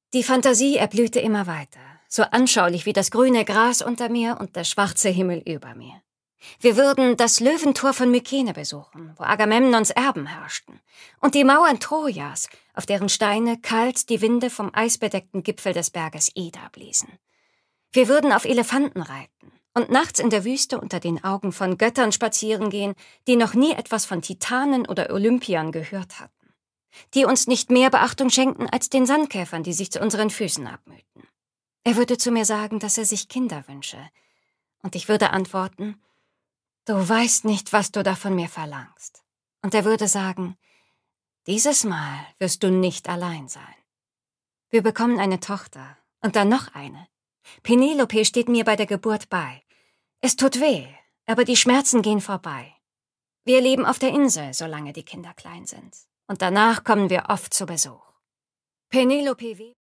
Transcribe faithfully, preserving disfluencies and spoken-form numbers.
Die Fantasie erblühte immer weiter, so anschaulich wie das grüne Gras unter mir und der schwarze Himmel über mir. Wir würden das Löwentor von Mykene besuchen, wo Agamemnons Erben herrschten, und die Mauern Trojas, auf deren Steine kalt die Winde vom eisbedeckten Gipfel des Berges Ida bliesen. Wir würden auf Elefanten reiten und nachts in der Wüste unter den Augen von Göttern spazieren gehen, die noch nie etwas von Titanen oder Olympiern gehört hatten, die uns nicht mehr Beachtung schenkten als den Sandkäfern, die sich zu unseren Füßen abmühten. Er würde zu mir sagen, dass er sich Kinder wünsche, und ich würde antworten: Du weißt nicht, was du da von mir verlangst. Und er würde sagen: Dieses Mal wirst du nicht allein sein. Wir bekommen eine Tochter und dann noch eine. Penelope steht mir bei der Geburt bei. Es tut weh, aber die Schmerzen gehen vorbei. Wir leben auf der Insel, solange die Kinder klein sind. Und danach kommen wir oft zu Besuch. Penelope